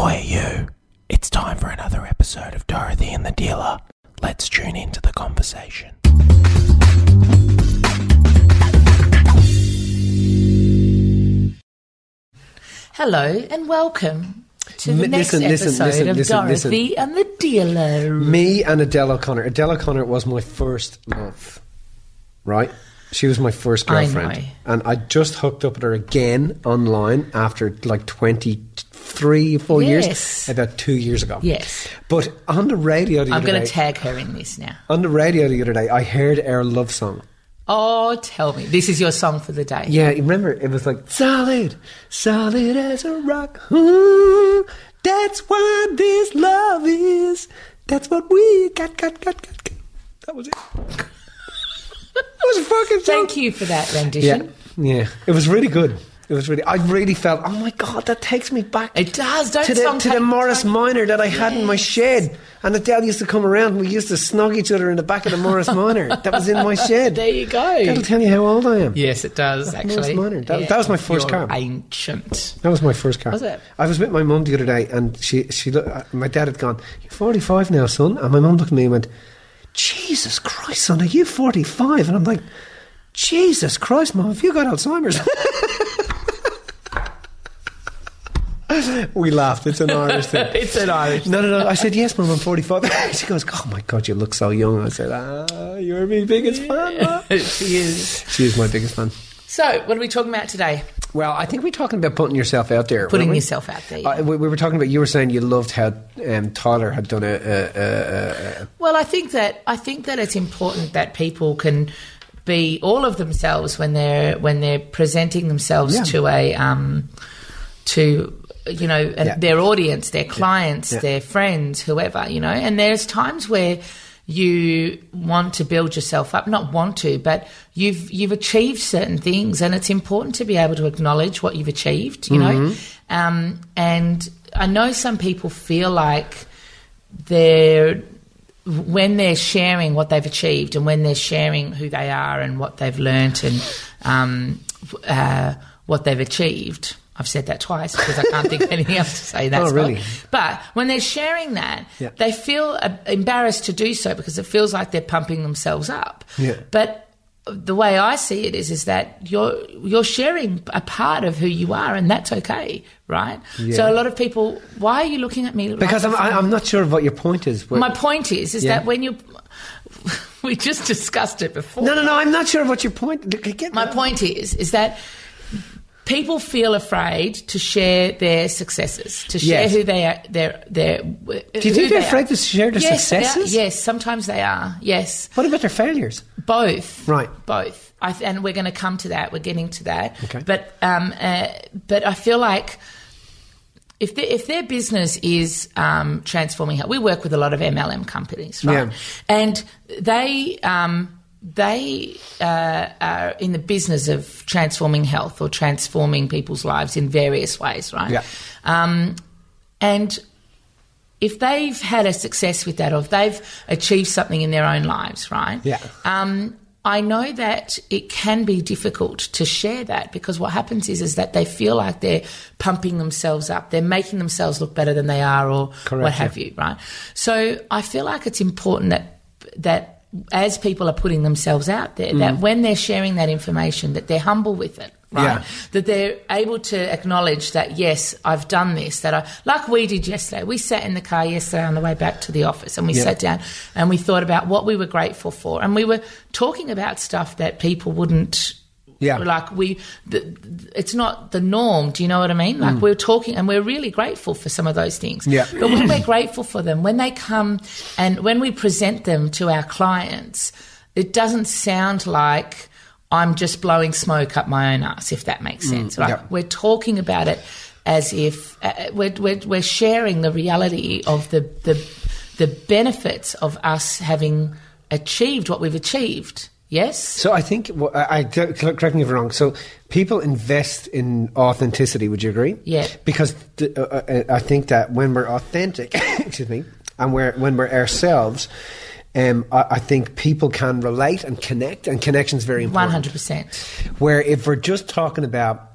Oi, you. It's time for another episode of Dorothy and the Dealer. Let's tune into the conversation. Hello and welcome to the next episode of Dorothy and the Dealer. Me and Adele O'Connor. Adele O'Connor was my first love, right? She was my first girlfriend. I know. And I just hooked up with her again online after like 4 years, about 2 years ago. Yes. But on the radio the other day... I'm going to tag her in this now. On the radio the other day, I heard our love song. Oh, tell me. This is your song for the day. Yeah, remember, it was like, solid as a rock. Ooh, that's what this love is. That's what we got. That was it. That was a fucking song. Thank you for that rendition. Yeah. It was really good. I really felt, oh my God, that takes me back. It does, to the Morris Minor that I had in my shed. And Adele used to come around and we used to snog each other in the back of the Morris Minor. That was in my shed. There you go. That'll tell you how old I am. Yes, it does, actually. Morris Minor. That was my first car. Ancient. That was my first car. Was it? I was with my mum the other day and she my dad had gone, "You're 45 now, son." And my mum looked at me and went, "Jesus Christ, son, are you 45? And I'm like, "Jesus Christ, Mum, have you got Alzheimer's?" We laughed. It's an Irish thing. It's an Irish thing. No. I said, "Yes, Mum, I'm 45. She goes, "Oh my God, you look so young." I said, "You're my biggest fan, Mum." She is. She is my biggest fan. So, what are we talking about today? Well, I think we're talking about putting yourself out there. Putting yourself out there. Yeah. We were talking about, you were saying you loved how Tyler had done Well, I think that it's important that people can be all of themselves when they're presenting themselves to a their audience, their clients, their friends, whoever, and there's times where you want to build yourself up, not want to, but you've achieved certain things, and it's important to be able to acknowledge what you've achieved, know. And I know some people feel like when they're sharing what they've achieved and when they're sharing who they are and what they've learnt and what they've achieved. I've said that twice because I can't think of anything else to say. That's really? But when they're sharing that, they feel embarrassed to do so because it feels like they're pumping themselves up. Yeah. But the way I see it is that you're sharing a part of who you are, and that's okay, right? Yeah. So a lot of people, why are you looking at me? Because I'm not sure what your point is. My point is that when you... We just discussed it before. No, I'm not sure what your point... My point is that... people feel afraid to share their successes, to share who they are. Do you think they're afraid to share their successes? Yes, sometimes they are. Yes. What about their failures? Both. Right. Both. And we're going to come to that. We're getting to that. Okay. But I feel like if their business is transforming health, we work with a lot of MLM companies, right? Yeah. And they are in the business of transforming health or transforming people's lives in various ways, right? Yeah. And if they've had a success with that, or if they've achieved something in their own lives, right? Yeah. I know that it can be difficult to share that because what happens is that they feel like they're pumping themselves up, they're making themselves look better than they are, or what have you, right? So I feel like it's important that as people are putting themselves out there, that when they're sharing that information, that they're humble with it, right? Yeah. That they're able to acknowledge that, yes, I've done this, like we did yesterday. We sat in the car yesterday on the way back to the office and we sat down and we thought about what we were grateful for. And we were talking about stuff that people wouldn't... Yeah. Like it's not the norm. Do you know what I mean? Like we're talking and we're really grateful for some of those things. Yeah. But when we're grateful for them, when they come and when we present them to our clients, it doesn't sound like I'm just blowing smoke up my own ass, if that makes sense. Like we're talking about it as if we're sharing the reality of the benefits of us having achieved what we've achieved. Yes. So I think, correct me if I'm wrong, so people invest in authenticity, would you agree? Yeah. Because I think that when we're authentic, excuse me, and when we're ourselves, I think people can relate and connect, and connection's very important. 100%. Where if we're just talking about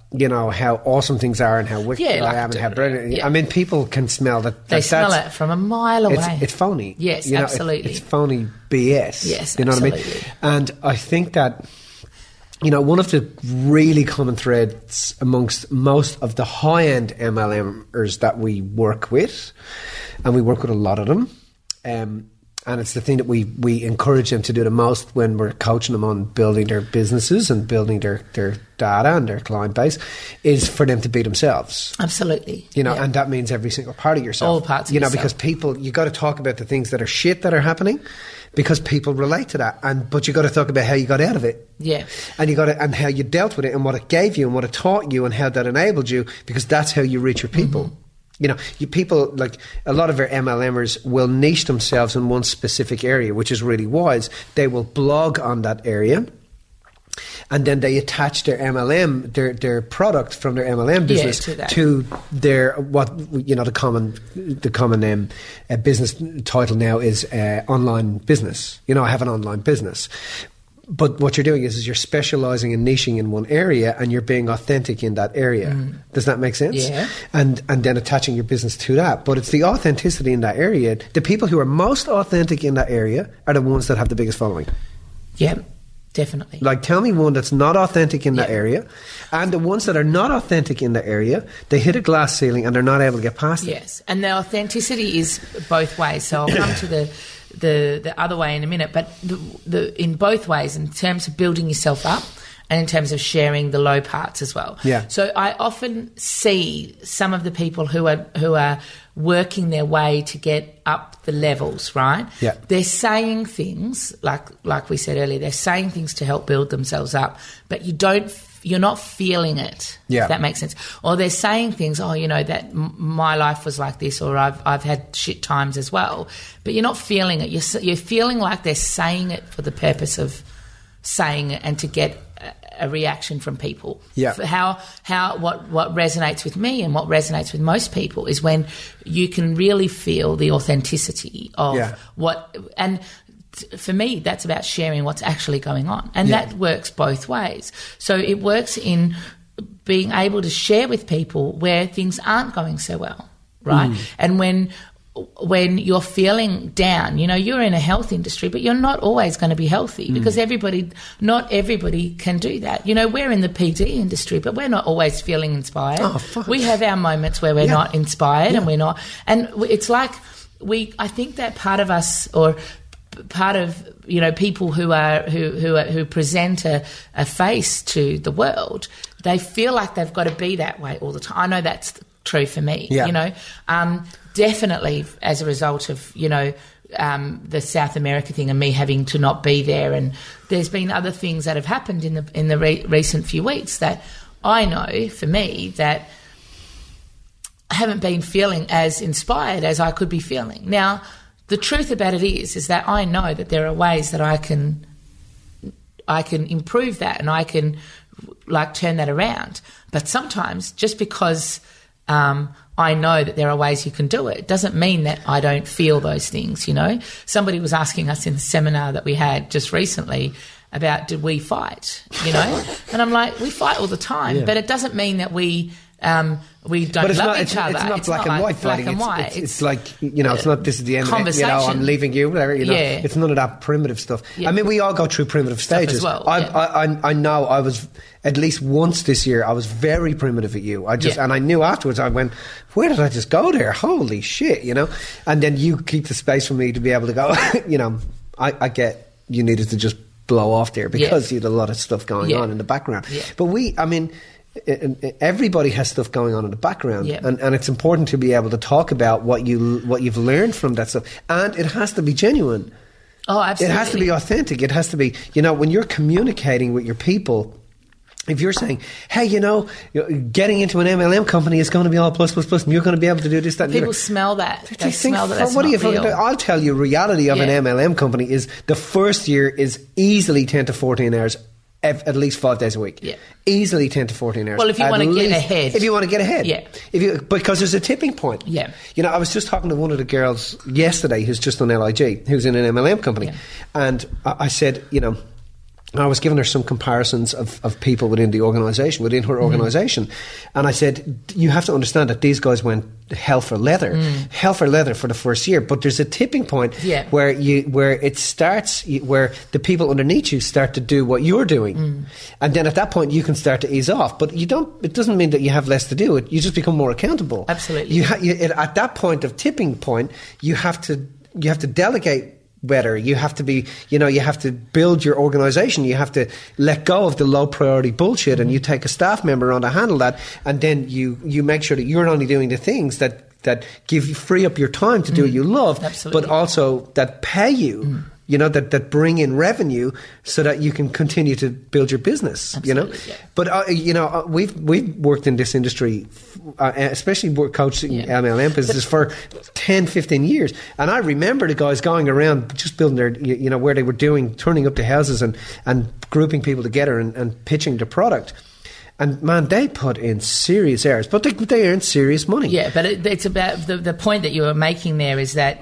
you know, how awesome things are and how wicked I am and how brilliant. I mean, people can smell that. They smell it from a mile away. It's phony. Yes, you know, absolutely. It's phony BS. Yes, you know absolutely. what I mean? And I think that, you know, one of the really common threads amongst most of the high-end MLMers that we work with, and we work with a lot of them, and it's the thing that we encourage them to do the most when we're coaching them on building their businesses and building their data and their client base, is for them to be themselves. Absolutely. You know, and that means every single part of yourself. All parts of yourself. You know, because people, you got to talk about the things that are shit that are happening, because people relate to that. But you got to talk about how you got out of it. Yeah. And and how you dealt with it and what it gave you and what it taught you and how that enabled you, because that's how you reach your people. Mm-hmm. You know, people, like a lot of our MLMers will niche themselves in one specific area, which is really wise. They will blog on that area, and then they attach their MLM, their product from their MLM business to their, what, you know, the common business title now is online business. You know, I have an online business. But what you're doing is you're specialising and niching in one area, and you're being authentic in that area. Does that make sense? Yeah. And then attaching your business to that. But it's the authenticity in that area. The people who are most authentic in that area are the ones that have the biggest following. Yeah, definitely. Like, tell me one that's not authentic in that area. And the ones that are not authentic in that area, they hit a glass ceiling and they're not able to get past it. Yes, and the authenticity is both ways. So I'll come to the other way in a minute, but in both ways, in terms of building yourself up and in terms of sharing the low parts as well. Yeah. So I often see some of the people who are working their way to get up the levels, right? Yeah. They're saying things like we said earlier. They're saying things to help build themselves up, but you're not feeling it. Yeah. If that makes sense. Or they're saying things, oh, you know, that my life was like this, or I've had shit times as well, but you're not feeling it. You're feeling like they're saying it for the purpose of saying it and to get a reaction from people. Yeah. What resonates with me and what resonates with most people is when you can really feel the authenticity of what, and for me, that's about sharing what's actually going on. And that works both ways. So it works in being able to share with people where things aren't going so well, right? And when you're feeling down, you know, you're in a health industry, but you're not always going to be healthy, because not everybody can do that. You know, we're in the PD industry, but we're not always feeling inspired. Oh, fuck. We have our moments where we're not inspired and we're not. And it's like I think that part of us, or part of, you know, people who present a face to the world, they feel like they've got to be that way all the time. I know that's true for me. You know, definitely as a result of, you know, the South America thing and me having to not be there, and there's been other things that have happened in the recent few weeks that I know for me that I haven't been feeling as inspired as I could be feeling now. The truth about it is that I know that there are ways that I can improve that, and I can turn that around. But sometimes, just because I know that there are ways you can do it, doesn't mean that I don't feel those things. You know, somebody was asking us in the seminar that we had just recently about, did we fight? You know, and I'm like, we fight all the time, but it doesn't mean that we don't love each other. It's not black and white fighting. It's like, you know, it's not, this is the end of it, you know, I'm leaving you, whatever, you know. It's none of that primitive stuff. I mean, we all go through primitive stages. Well, I know I was, at least once this year, I was very primitive at you. And I knew afterwards, I went, where did I just go there? Holy shit, you know. And then you keep the space for me to be able to go, you know, I get you needed to just blow off there because you had a lot of stuff going on in the background. But everybody has stuff going on in the background, and it's important to be able to talk about what you've learned from that stuff, and it has to be genuine. Oh, absolutely. It has to be authentic. It has to be, you know, when you're communicating with your people, if you're saying, hey, you know, getting into an MLM company is going to be all plus, and you're going to be able to do this, that, and people smell that. They smell that. What are you fucking doing? I'll tell you, reality of an MLM company is the first year is easily 10 to 14 hours, at least 5 days a week. Yeah. Easily 10 to 14 hours. Well, if you want to get ahead. If you want to get ahead. Yeah. Because there's a tipping point. Yeah. You know, I was just talking to one of the girls yesterday who's just on LIG, who's in an MLM company. Yeah. And I said, you know, I was giving her some comparisons of people within the organisation, within her organisation. And I said, you have to understand that these guys went hell for leather for the first year. But there's a tipping point where it starts, where the people underneath you start to do what you're doing. And then at that point, you can start to ease off. But it doesn't mean that you have less to do. You just become more accountable. Absolutely. At that point of tipping point, you have to delegate better. You have to be, you have to build your organisation. You have to let go of the low priority bullshit, and you take a staff member on to handle that, and then you make sure that you're only doing the things that free up your time to do what you love, Absolutely. but also that pay you. That bring in revenue so that you can continue to build your business. Absolutely, yeah. But we've worked in this industry, especially coaching MLM businesses for 10, 15 years, and I remember the guys going around just building their, where they were turning up the houses and grouping people together and pitching the product. And man, they put in serious hours, but they earn serious money. Yeah, but it's about the point that you were making there is that.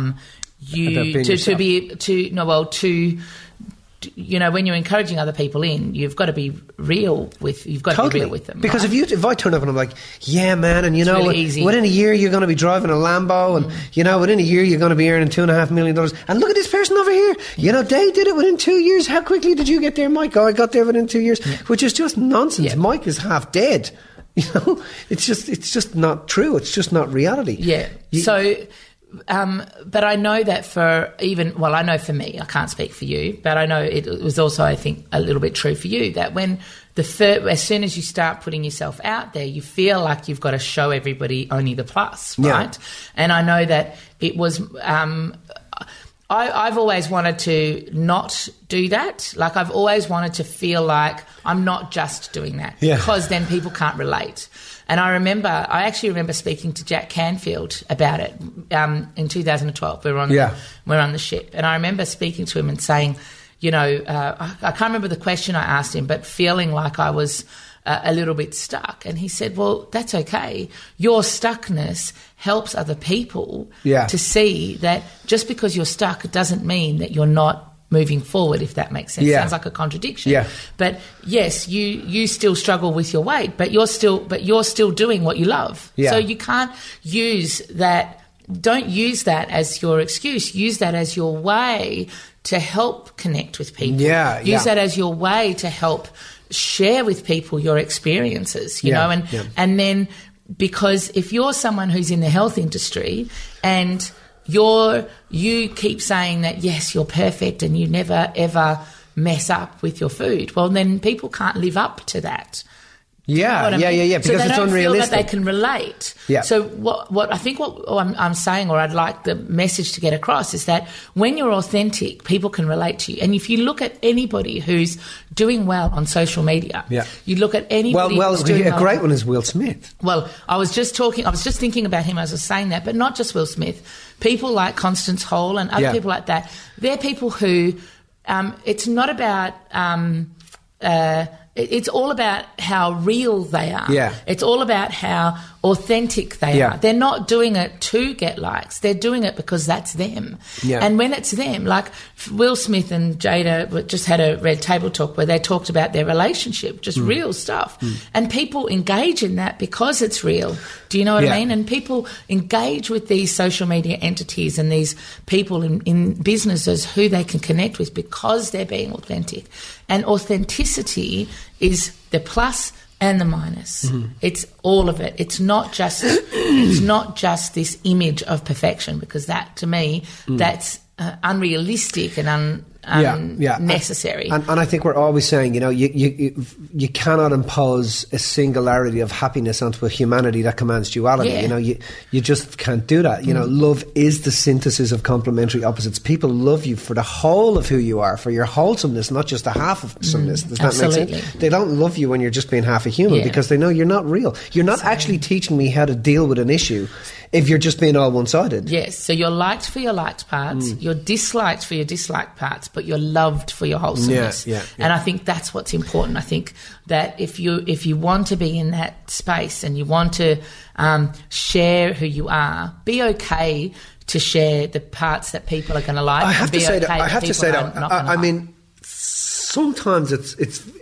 When you're encouraging other people in, you've got to be real with them. Because right? if I turn up and I'm like, yeah, man, and really easy. within a year you're going to be driving a Lambo, and within a year you're going to be earning $2.5 million. And look at this person over here. They did it within 2 years. How quickly did you get there, Mike? Oh, I got there within 2 years, which is just nonsense. Yeah. Mike is half dead. It's just not true. It's just not reality. Yeah. But I know that I know for me, I can't speak for you, but I know it was also, I think, a little bit true for you, that when as soon as you start putting yourself out there, you feel like you've got to show everybody only the plus, right? Yeah. And I know that it was... I've always wanted to not do that. Like, I've always wanted to feel like I'm not just doing that, because then people can't relate. And I actually remember speaking to Jack Canfield about it in 2012. We're on the ship. And I remember speaking to him and saying, I can't remember the question I asked him, but feeling like I was a little bit stuck. And he said, well, that's okay. Your stuckness helps other people to see that just because you're stuck, it doesn't mean that you're not moving forward, if that makes sense. Sounds like a contradiction. Yeah. But yes, you still struggle with your weight, but you're still doing what you love. Yeah. So you can't use that. Don't use that as your excuse. Use that as your way to help connect with people. Use that as your way to help share with people your experiences, and then, because if you're someone who's in the health industry and you keep saying that, yes, you're perfect and you never, ever mess up with your food, well, then people can't live up to that. Yeah, because so it's unrealistic. Feel that they can relate. Yeah. So what I'm saying, or I'd like the message to get across, is that when you're authentic, people can relate to you. And if you look at anybody who's doing well on social media, you look at anybody who's doing well. A great one is Will Smith. Well, I was just thinking about him as I was saying that, but not just Will Smith. People like Constance Hall and other people like that, they're people who, it's not about... it's all about how real they are. Yeah. It's all about how authentic they are. They're not doing it to get likes. They're doing it because that's them. Yeah. And when it's them, like Will Smith and Jada just had a Red Table Talk where they talked about their relationship, just real stuff. And people engage in that because it's real. Do you know what I mean? And people engage with these social media entities and these people in businesses who they can connect with because they're being authentic. And authenticity is the plus and the minus. It's all of it. It's not just this image of perfection, because that, to me, that's unrealistic and unnecessary. And I think we're always saying, you cannot impose a singularity of happiness onto a humanity that commands duality. You just can't do that. Love is the synthesis of complementary opposites. People love you for the whole of who you are, for your wholesomeness, not just the half of someness. Does that make sense? They don't love you when you're just being half a human because they know you're not real. You're not actually teaching me how to deal with an issue if you're just being all one-sided. Yes, so you're liked for your liked parts, you're disliked for your disliked parts, but you're loved for your wholesomeness. And I think that's what's important. I think that if you want to be in that space and you want to share who you are, be okay to share the parts that people are going to like. I have to say that. I mean, sometimes it's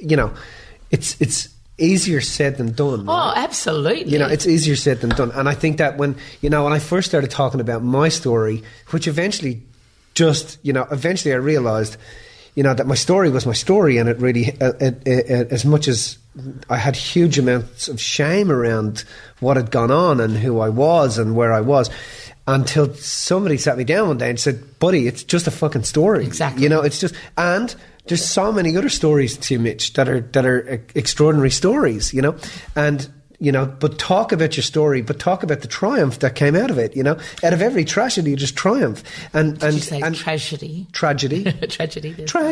easier said than done. Right? Oh, absolutely. It's easier said than done. And I think that when I first started talking about my story, which eventually I realised, that my story was my story, and it really, as much as I had huge amounts of shame around what had gone on and who I was and where I was, until somebody sat me down one day and said, buddy, it's just a fucking story. Exactly. It's just, and there's so many other stories too, Mitch, that are extraordinary stories, and but talk about your story, but talk about the triumph that came out of it. Out of every tragedy, there's triumph. And Did you say tragedy? Tragedy. Tragedy.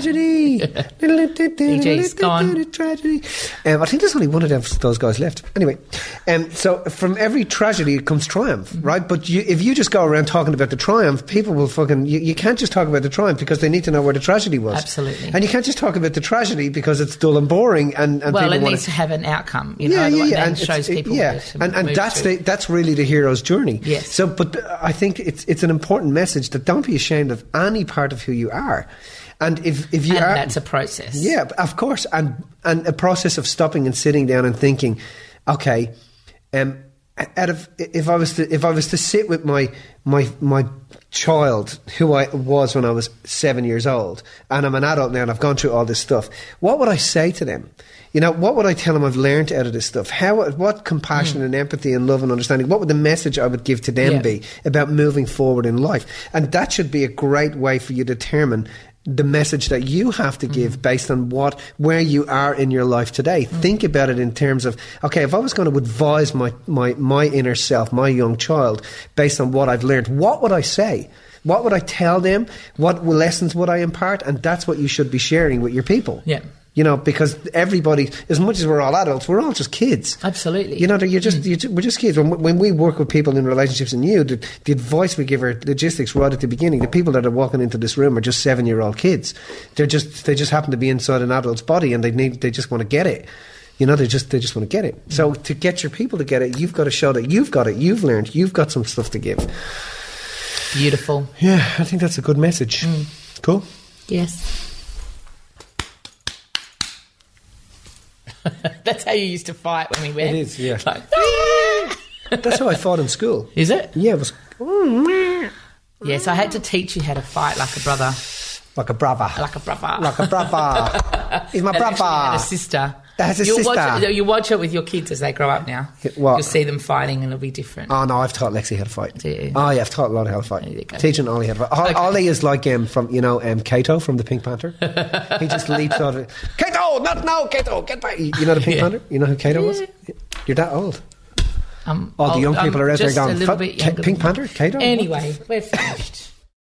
DJ's gone. Tragedy. I think there's only one of those guys left. Anyway, so from every tragedy comes triumph, right? But if you just go around talking about the triumph, people will fucking. You can't just talk about the triumph because they need to know where the tragedy was. Absolutely. And you can't just talk about the tragedy because it's dull and boring. And well, it needs to have an outcome. Yeah. And shows people. And that's really the hero's journey. Yes. So, but I think it's an important message that don't be ashamed of any part of who you are. And if you are, that's a process. Yeah, of course, and a process of stopping and sitting down and thinking, okay, if I was to sit with my child, who I was when I was 7 years old, and I'm an adult now and I've gone through all this stuff, what would I say to them? What would I tell them I've learned out of this stuff? What compassion and empathy and love and understanding, what would the message I would give to them be about moving forward in life? And that should be a great way for you to determine the message that you have to give based on where you are in your life today. Think about it in terms of, okay, if I was going to advise my inner self, my young child, based on what I've learned, what would I say? What would I tell them? What lessons would I impart? And that's what you should be sharing with your people. Yeah. Because everybody, as much as we're all adults, we're all just kids. Absolutely. We're just kids. When we work with people in relationships, and the advice we give are logistics right at the beginning. The people that are walking into this room are just 7-year-old kids. They just happen to be inside an adult's body, and they just want to get it. They just want to get it. So to get your people to get it, you've got to show that you've got it, you've learned, you've got some stuff to give. Beautiful. Yeah, I think that's a good message. Cool. Yes. That's how you used to fight when we went. It is, yeah. Like, that's how I fought in school. Is it? Yeah, it was. Yes, I had to teach you how to fight like a brother. Like a brother. Like a brother. Like a brother. He's my brother. I had a sister. That's a sister. You watch it with your kids as they grow up now. What? You'll see them fighting and it'll be different. Oh, no, I've taught Lexi how to fight. Do you? Oh, yeah, I've taught a lot how to fight. There you go. Teaching Ollie how to fight. Okay. Ollie is like from Kato from the Pink Panther. He just leaps out of it. Kato, not now, Kato, get back. You know the Pink Panther? You know who Kato was? You're that old. The young people are out there just going, a little bit younger Pink Panther, Kato? Anyway, we're finished.